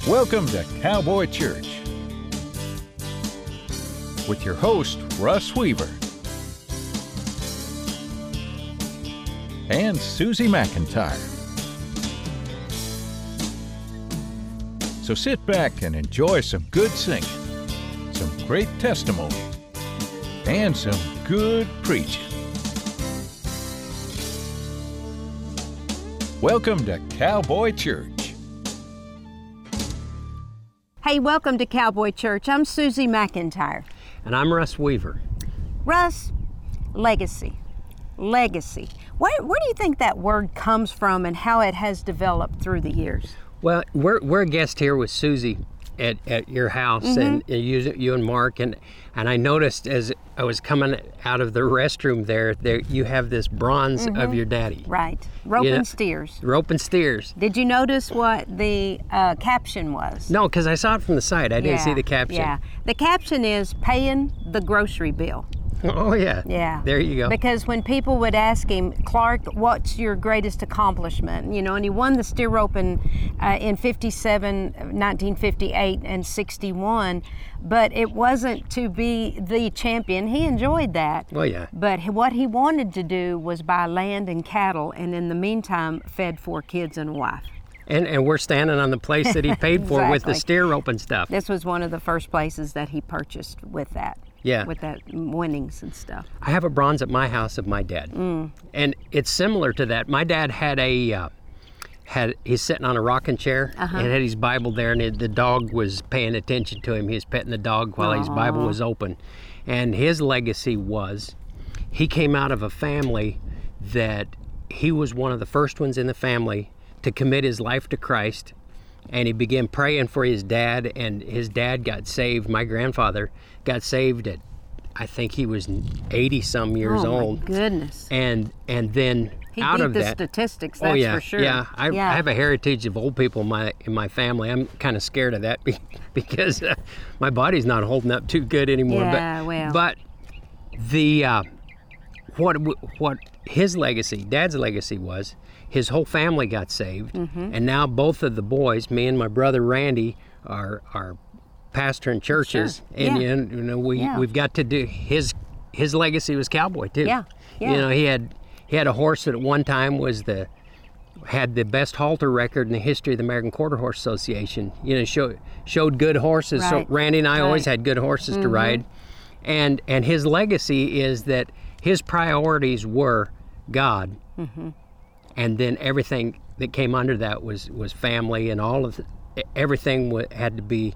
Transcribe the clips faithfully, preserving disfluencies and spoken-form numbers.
Welcome to Cowboy Church with your host, Russ Weaver, and Susie McIntyre. So sit back and enjoy some good singing, some great testimony, and some good preaching. Welcome to Cowboy Church. Hey, welcome to Cowboy Church. I'm Susie McIntyre. And I'm Russ Weaver. Russ, legacy. Legacy. Where, where do you think that word comes from and how it has developed through the years? Well, we're we're a guest here with Susie at, at your house, mm-hmm. and uh, you, you and Mark, and and I noticed as I was coming out of the restroom there, there you have this bronze mm-hmm. of your daddy. Right, rope you and know, steers. Rope and steers. Did you notice what the uh, caption was? No, because I saw it from the side. I didn't yeah, see the caption. Yeah, the caption is paying the grocery bill. Oh, yeah. Yeah. There you go. Because when people would ask him, Clark, what's your greatest accomplishment? You know, and he won the steer rope in, uh, in fifty-seven, nineteen fifty-eight, and sixty-one, but it wasn't to be the champion. He enjoyed that. Well, yeah. But what he wanted to do was buy land and cattle, and in the meantime, fed four kids and a wife. And and we're standing on the place that he paid for exactly. with the steer rope and stuff. This was one of the first places that he purchased with that. Yeah. With that winnings and stuff. I have a bronze at my house of my dad. Mm. And it's similar to that. My dad had a, uh, had he's sitting on a rocking chair uh-huh. and had his Bible there, and it, the dog was paying attention to him. He was petting the dog while Aww. his Bible was open. And his legacy was, he came out of a family that he was one of the first ones in the family to commit his life to Christ. And he began praying for his dad, and his dad got saved. My grandfather got saved at, I think he was eighty some years oh, old. My goodness. And and then he out beat of the that, statistics, that's oh yeah, for sure. Yeah, I, yeah. I have a heritage of old people in my in my family. I'm kind of scared of that because uh, my body's not holding up too good anymore. Yeah, but, well. But the uh, what what his legacy, Dad's legacy was. His whole family got saved, mm-hmm. and now both of the boys, me and my brother Randy, are are pastoring churches, sure. and yeah. you know we yeah. we've got to do his his legacy was cowboy too. Yeah, yeah. You know he had he had a horse that at one time was the had the best halter record in the history of the American Quarter Horse Association. You know showed showed good horses. Right. So Randy and I right. always had good horses mm-hmm. to ride, and and his legacy is that his priorities were God. Mm-hmm. And then everything that came under that was, was family, and all of the, everything w- had to be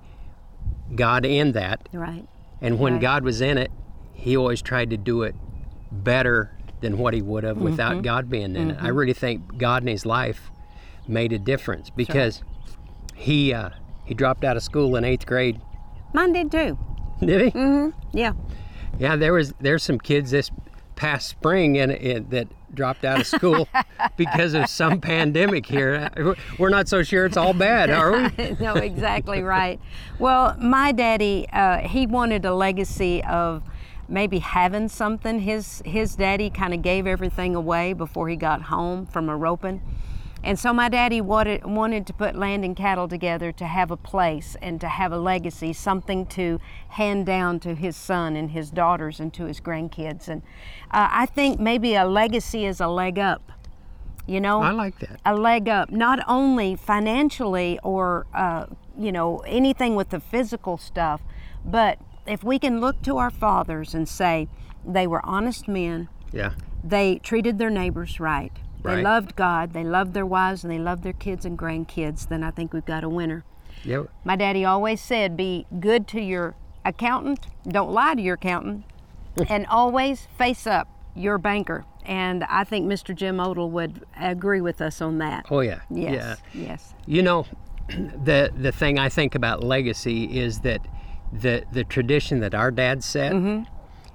God in that. Right. And when right. God was in it, he always tried to do it better than what he would have mm-hmm. without God being in mm-hmm. it. I really think God in his life made a difference because sure. he uh, he dropped out of school in eighth grade. Mine did too. Did he? Mm-hmm. Yeah. Yeah. There was there's some kids this past spring in, in that. dropped out of school because of some pandemic here. We're not so sure it's all bad, are we? No, exactly right. Well, my daddy, uh, he wanted a legacy of maybe having something. His his daddy kind of gave everything away before he got home from a roping. And so my daddy wanted, wanted to put land and cattle together to have a place and to have a legacy, something to hand down to his son and his daughters and to his grandkids. And uh, I think maybe a legacy is a leg up, you know? I like that. A leg up, not only financially or, uh, you know, anything with the physical stuff, but if we can look to our fathers and say they were honest men, yeah, they treated their neighbors right, they right. loved God, they loved their wives, and they loved their kids and grandkids, then I think we've got a winner. Yep. My daddy always said, be good to your accountant, don't lie to your accountant, and always face up your banker. And I think Mister Jim Odell would agree with us on that. Oh, yeah. Yes, yeah. yes. You know, the the thing I think about legacy is that the, the tradition that our dad set, mm-hmm.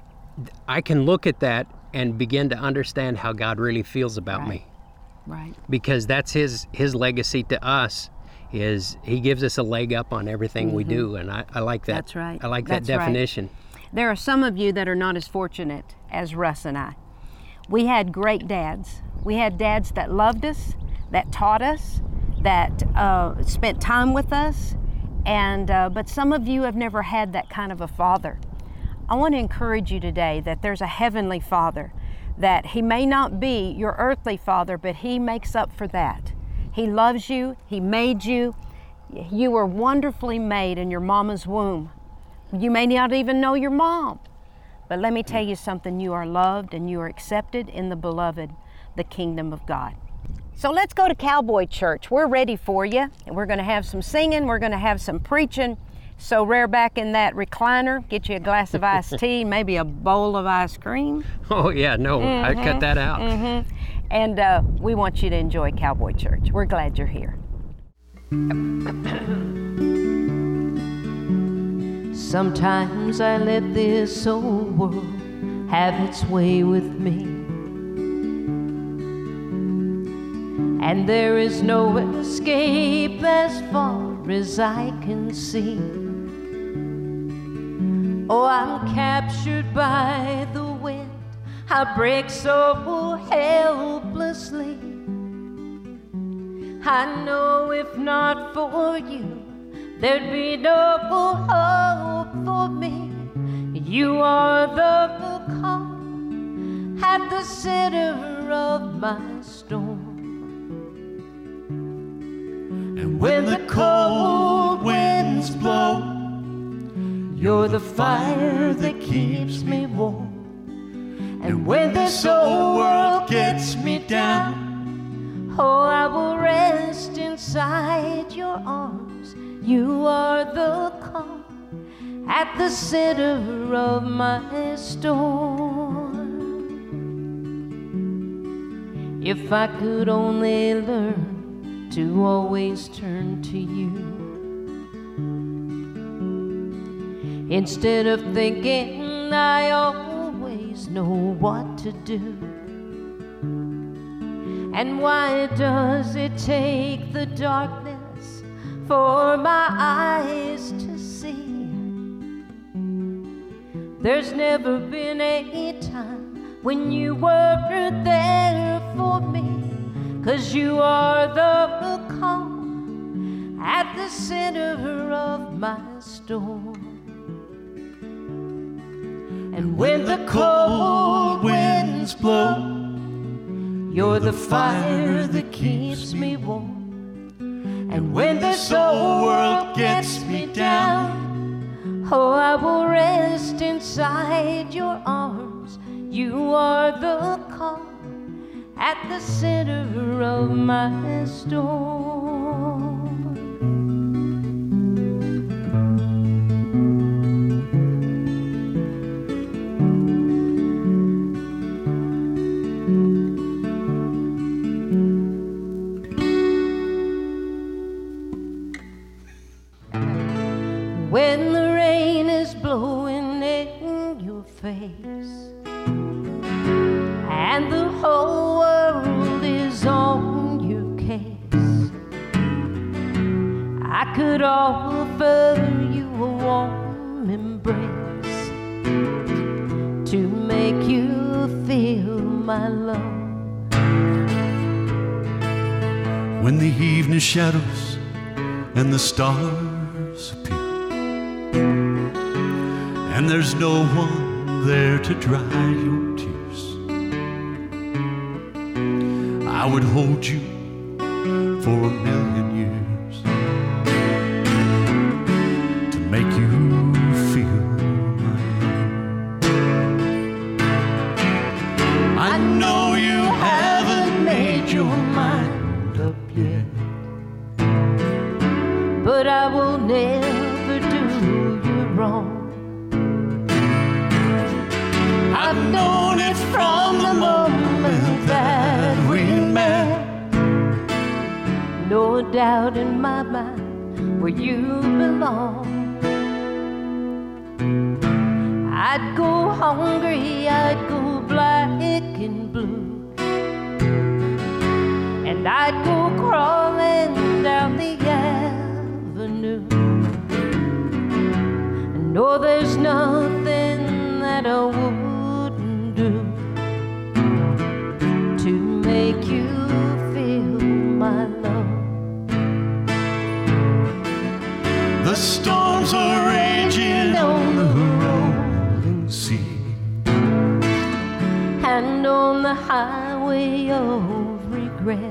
I can look at that and begin to understand how God really feels about right. me. Right. Because that's his his legacy to us is he gives us a leg up on everything mm-hmm. we do, and I, I like that. That's right. I like that's that definition. Right. There are some of you that are not as fortunate as Russ and I. We had great dads. We had dads that loved us, that taught us, that uh, spent time with us, And uh, but some of you have never had that kind of a father. I want to encourage you today that there's a heavenly Father, that He may not be your earthly father, but He makes up for that. He loves you. He made you. You were wonderfully made in your mama's womb. You may not even know your mom, but let me tell you something. You are loved and you are accepted in the beloved, the kingdom of God. So let's go to Cowboy Church. We're ready for you. And we're going to have some singing. We're going to have some preaching. So rear back in that recliner, get you a glass of iced tea, maybe a bowl of ice cream. Oh yeah, no, mm-hmm. I'd cut that out. Mm-hmm. And uh, we want you to enjoy Cowboy Church. We're glad you're here. Sometimes I let this old world have its way with me, and there is no escape as far as I can see. Oh, I'm captured by the wind, I break so helplessly. I know if not for you, there'd be no hope for me. You are the calm at the center of my storm. And when the cold winds blow, you're the fire that keeps me warm. And when this old world gets me down, oh, I will rest inside your arms. You are the calm at the center of my storm. If I could only learn to always turn to you, instead of thinking I always know what to do. And why does it take the darkness for my eyes to see? There's never been a time when you weren't there for me, 'cause you are the calm at the center of my storm. And when the cold winds blow, you're the fire that keeps me warm. And when this old world gets me down, oh, I will rest inside your arms. You are the calm at the center of my storm. When the rain is blowing in your face and the whole world is on your case, I could offer you a warm embrace to make you feel my love. when the evening shadows and the stars appear, and there's no one there to dry your tears, I would hold you for a million years to make you feel my love. I know you haven't made your mind up yet, but I will never do you wrong. I've known it from the moment that we met. No doubt in my mind where you belong. I'd go hungry, I'd go black and blue, and I'd go crawling down the avenue. No, there's nothing that I wouldn't do to make you feel my love. The storms are raging on the rolling sea, and on the highway of regret.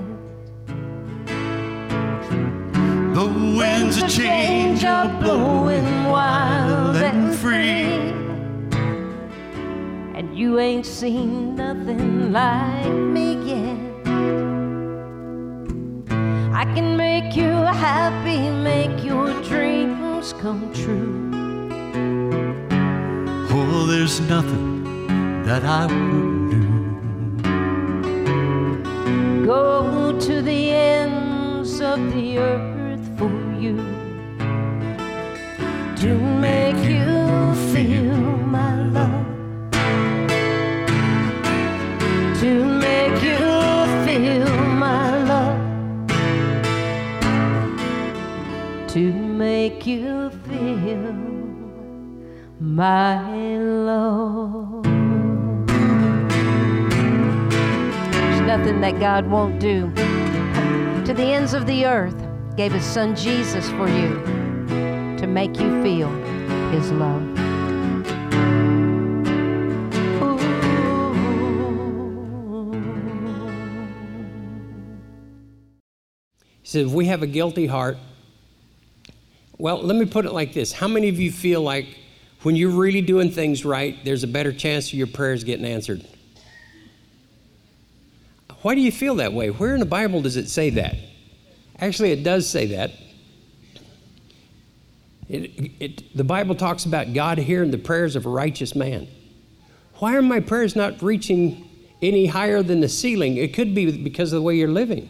The winds of change are blowing wild and free, and you ain't seen nothing like me yet. I can make you happy, make your dreams come true. Oh, there's nothing that I wouldn't do. Go to the ends of the earth for you, to make you feel my love, to make you feel my love, to make you feel my love. There's nothing that God won't do. To the ends of the earth, gave his son Jesus for you, to make you feel his love. He said, if we have a guilty heart, well, let me put it like this. How many of you feel like when you're really doing things right, there's a better chance of your prayers getting answered? Why do you feel that way? Where in the Bible does it say that? Actually, it does say that. It, it, the Bible talks about God hearing the prayers of a righteous man. Why are my prayers not reaching any higher than the ceiling? It could be because of the way you're living.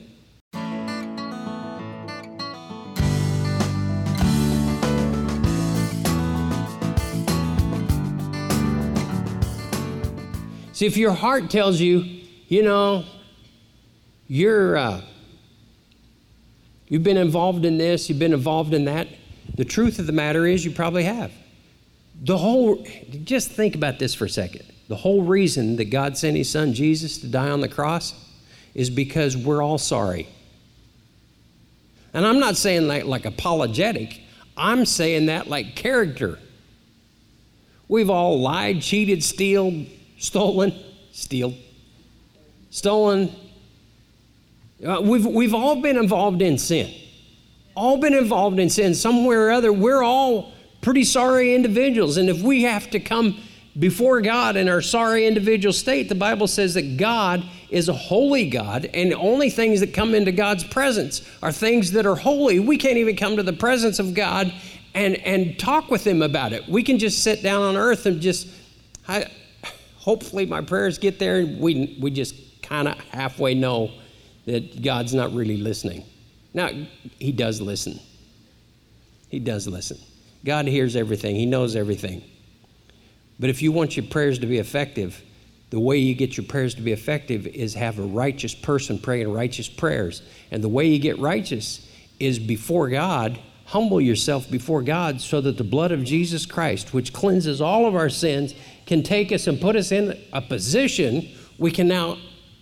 See, if your heart tells you, you know, you're, uh, you've been involved in this, you've been involved in that, the truth of the matter is you probably have. The whole, just think about this for a second. The whole reason that God sent his son Jesus to die on the cross is because we're all sorry. And I'm not saying like, like apologetic. I'm saying that like character. We've all lied, cheated, steal, stolen, steal, stolen. Uh, we've, we've all been involved in sin. All been involved in sin somewhere or other. We're all pretty sorry individuals. And if we have to come before God in our sorry individual state, the Bible says that God is a holy God, and the only things that come into God's presence are things that are holy. We can't even come to the presence of God and, and talk with him about it. We can just sit down on earth and just, I, hopefully my prayers get there. We, we just kind of halfway know that God's not really listening. Now, he does listen. He does listen. God hears everything. He knows everything. But if you want your prayers to be effective, the way you get your prayers to be effective is have a righteous person praying righteous prayers. And the way you get righteous is before God, humble yourself before God so that the blood of Jesus Christ, which cleanses all of our sins, can take us and put us in a position we can now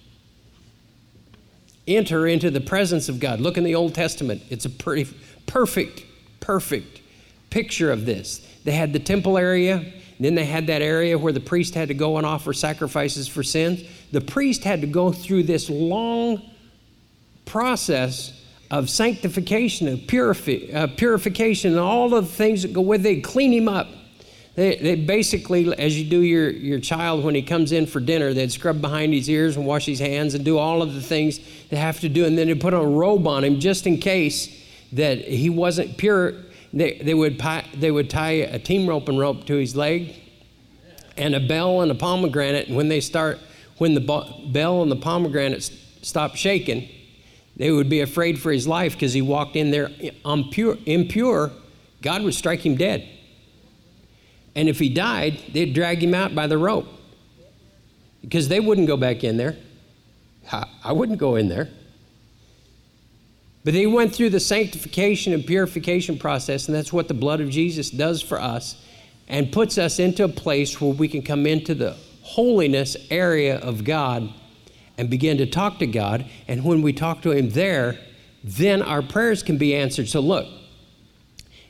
enter into the presence of God. Look in the Old Testament. It's a pretty perfect, perfect picture of this. They had the temple area. Then they had that area where the priest had to go and offer sacrifices for sins. The priest had to go through this long process of sanctification, of purifi- uh, purification, and all the things that go with it. They clean him up. They, they basically, as you do your, your child when he comes in for dinner, they'd scrub behind his ears and wash his hands and do all of the things they have to do. And then they'd put a robe on him just in case that he wasn't pure. They, they, would pi- they would tie a team rope and rope to his leg and a bell and a pomegranate. And when they start, when the bo- bell and the pomegranate s- stopped shaking, they would be afraid for his life because he walked in there impure, impure. God would strike him dead. And if he died, they'd drag him out by the rope because they wouldn't go back in there. I, I wouldn't go in there. But they went through the sanctification and purification process, and that's what the blood of Jesus does for us and puts us into a place where we can come into the holiness area of God and begin to talk to God. And when we talk to him there, then our prayers can be answered. So look,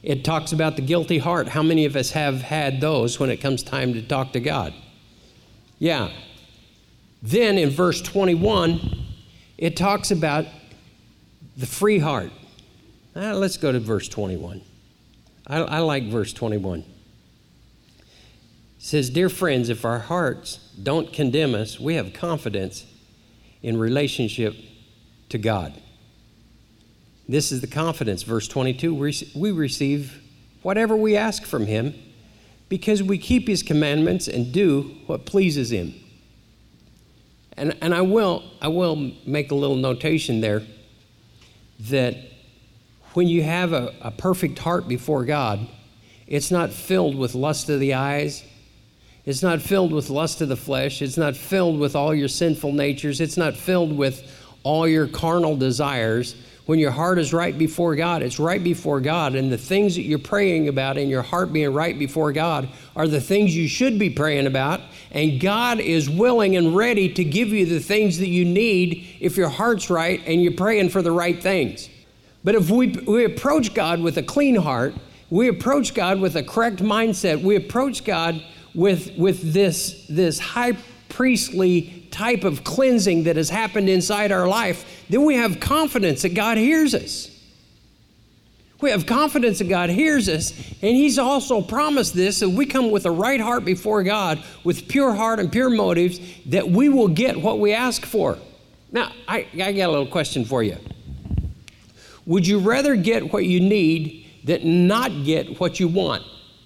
It talks about the guilty heart. How many of us have had those when it comes time to talk to God? Yeah. Then in verse twenty-one, it talks about the free heart. Uh, let's go to verse twenty-one. I, I like verse twenty-one. It says, dear friends, if our hearts don't condemn us, we have confidence in relationship to God. This is the confidence. Verse twenty-two, we receive whatever we ask from him because we keep his commandments and do what pleases him. And, and I will I will make a little notation there that when you have a, a perfect heart before God, it's not filled with lust of the eyes. It's not filled with lust of the flesh. It's not filled with all your sinful natures. It's not filled with all your carnal desires. When your heart is right before God, it's right before God. And the things that you're praying about in your heart being right before God are the things you should be praying about. And God is willing and ready to give you the things that you need if your heart's right and you're praying for the right things. But if we, we approach God with a clean heart, we approach God with a correct mindset, we approach God with, with this, this high priestly type of cleansing that has happened inside our life, then we have confidence that God hears us. We have confidence that God hears us, and he's also promised this, that we come with a right heart before God, with pure heart and pure motives, that we will get what we ask for. Now, I, I got a little question for you. Would you rather get what you need than not get what you want?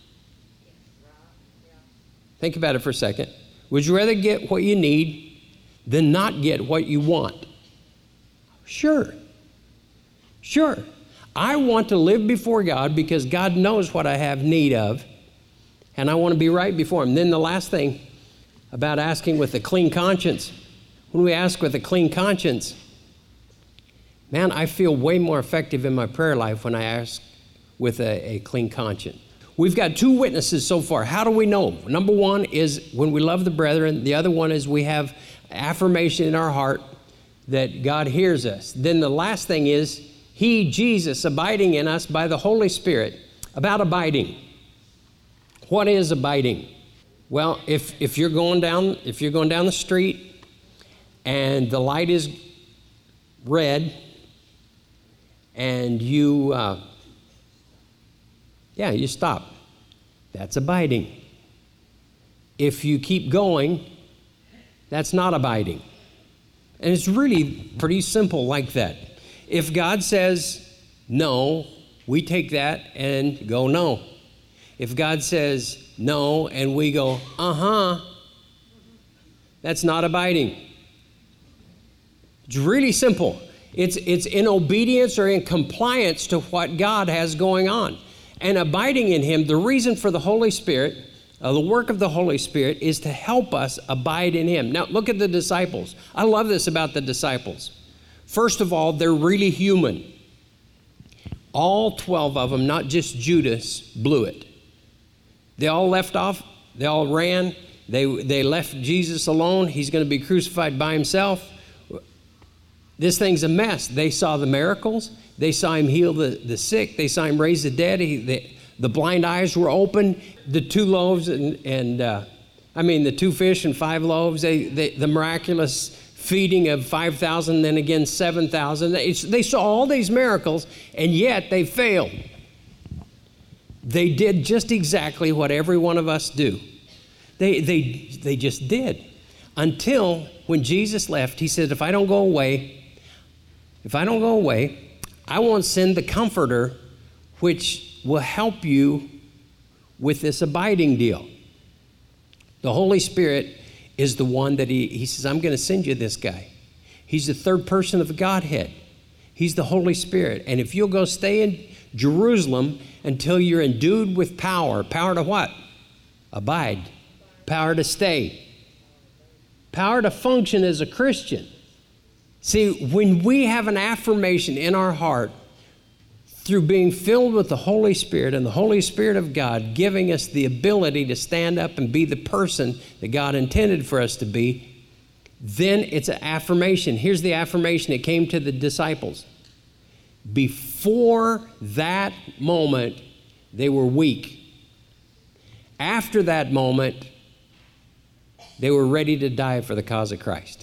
Think about it for a second. Would you rather get what you need than not get what you want? Sure. Sure. I want to live before God because God knows what I have need of, and I want to be right before him. Then the last thing about asking with a clean conscience. When we ask with a clean conscience, man, I feel way more effective in my prayer life when I ask with a, a clean conscience. We've got two witnesses so far. How do we know? Number one is when we love the brethren. The other one is we have affirmation in our heart that God hears us. Then the last thing is he, Jesus, abiding in us by the Holy Spirit. About abiding. What is abiding? Well, if if you're going down if you're going down the street and the light is red and you uh, yeah, you stop. That's abiding. If you keep going, that's not abiding. And it's really pretty simple like that. If God says no, we take that and go no. If God says no and we go, uh-huh, that's not abiding. It's really simple. It's, it's in obedience or in compliance to what God has going on. And abiding in him, the reason for the Holy Spirit, uh, the work of the Holy Spirit is to help us abide in him. Now, look at the disciples. I love this about the disciples. First of all, they're really human. All twelve of them, not just Judas, blew it. They all left off. They all ran. They, they left Jesus alone. He's going to be crucified by himself. This thing's a mess. They saw the miracles. They saw him heal the, the sick. They saw him raise the dead. He, the, the blind eyes were open. The two loaves and, and uh, I mean, the two fish and five loaves, they, they, the miraculous feeding of five thousand, then again seven thousand. They, they saw all these miracles, and yet they failed. They did just exactly what every one of us do. They, they, they just did. Until when Jesus left, he said, if I don't go away, if I don't go away, I won't send the Comforter, which will help you with this abiding deal. The Holy Spirit is the one that he, he says, I'm going to send you this guy. He's the third person of the Godhead. He's the Holy Spirit. And if you'll go stay in Jerusalem until you're endued with power, power to what? Abide. Power to stay. Power to function as a Christian. See, when we have an affirmation in our heart through being filled with the Holy Spirit and the Holy Spirit of God giving us the ability to stand up and be the person that God intended for us to be, then it's an affirmation. Here's the affirmation that came to the disciples. Before that moment, They were weak. After that moment, they were ready to die for the cause of Christ.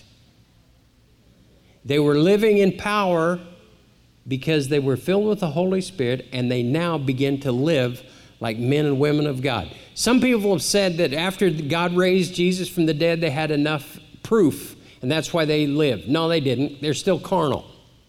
They were living in power because they were filled with the Holy Spirit, and they now begin to live like men and women of God. Some people have said that after God raised Jesus from the dead, they had enough proof, and that's why they lived. No, they didn't. They're still carnal.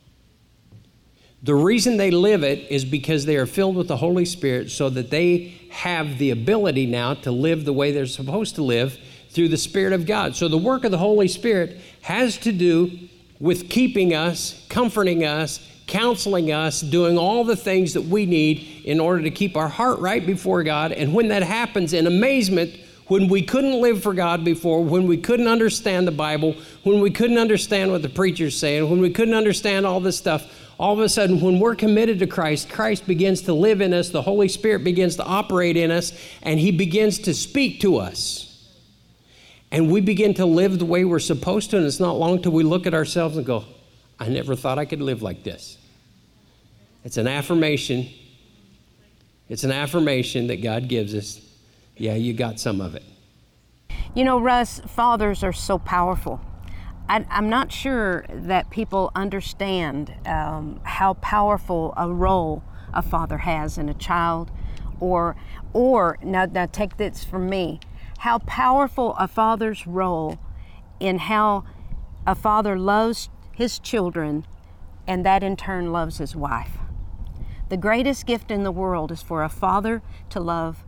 The reason they live it is because they are filled with the Holy Spirit, so that they have the ability now to live the way they're supposed to live through the Spirit of God. So the work of the Holy Spirit has to do with keeping us, comforting us, counseling us, doing all the things that we need in order to keep our heart right before God. And when that happens, in amazement, when we couldn't live for God before, when we couldn't understand the Bible, when we couldn't understand what the preacher's saying, when we couldn't understand all this stuff, all of a sudden, when we're committed to Christ, Christ begins to live in us, the Holy Spirit begins to operate in us, and He begins to speak to us. And we begin to live the way we're supposed to, and it's not long till we look at ourselves and go, I never thought I could live like this. It's an affirmation. It's an affirmation that God gives us. Yeah, you got some of it. You know, Russ, fathers are so powerful. I, I'm not sure that people understand um, how powerful a role a father has in a child, or, or now, now take this from me, how powerful a father's role in how a father loves his children, and that in turn loves his wife. The greatest gift in the world is for a father to love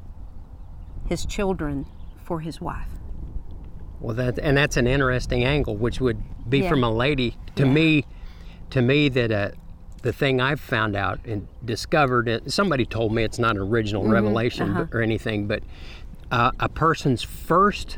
his children for his wife. Well, that and that's an interesting angle, which would be Yeah. from a lady. To Yeah. me, to me that uh, the thing I've found out and discovered, it, somebody told me it's not an original Mm-hmm. revelation Uh-huh. or anything, but uh, a person's first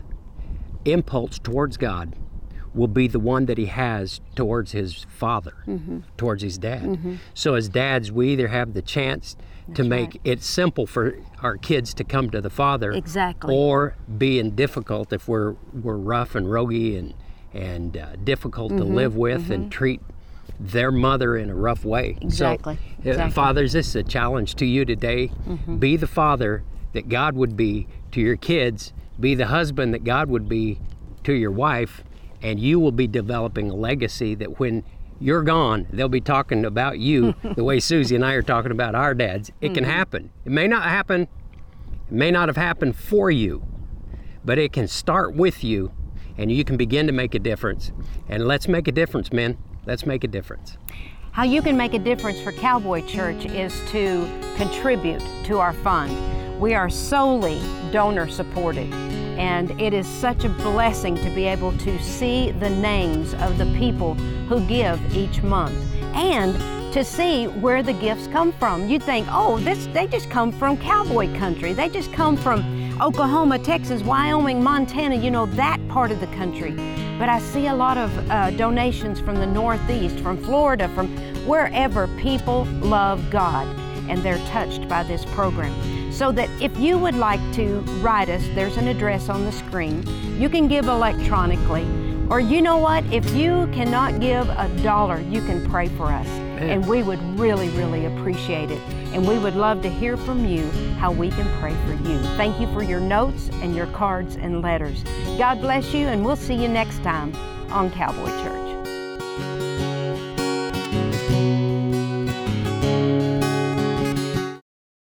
impulse towards God will be the one that he has towards his father, Mm-hmm. towards his dad. So as dads, we either have the chance to make right. it simple for our kids to come to the father, Exactly. or being difficult if we're we're rough and roguey and and uh, difficult Mm-hmm. to live with and treat their mother in a rough way. Exactly. So, uh, Exactly. fathers, this is a challenge to you today. Mm-hmm. Be the father that God would be to your kids. Be the husband that God would be to your wife, and you will be developing a legacy that when you're gone, they'll be talking about you the way Susie and I are talking about our dads. It can happen. It may not happen. It may not have happened for you, but it can start with you, and you can begin to make a difference. And let's make a difference, men. Let's make a difference. How you can make a difference for Cowboy Church is to contribute to our fund. We are solely donor supported, and it is such a blessing to be able to see the names of the people who give each month, and to see where the gifts come from. You think, oh, this they just come from cowboy country. They just come from Oklahoma, Texas, Wyoming, Montana, you know, that part of the country. But I see a lot of uh, donations from the Northeast, from Florida, from wherever people love God and they're touched by this program. So that if you would like to write us, there's an address on the screen. You can give electronically, or you know what? If you cannot give a dollar, you can pray for us. Man. And we would really, really appreciate it. And we would love to hear from you how we can pray for you. Thank you for your notes and your cards and letters. God bless you, and we'll see you next time on Cowboy Church.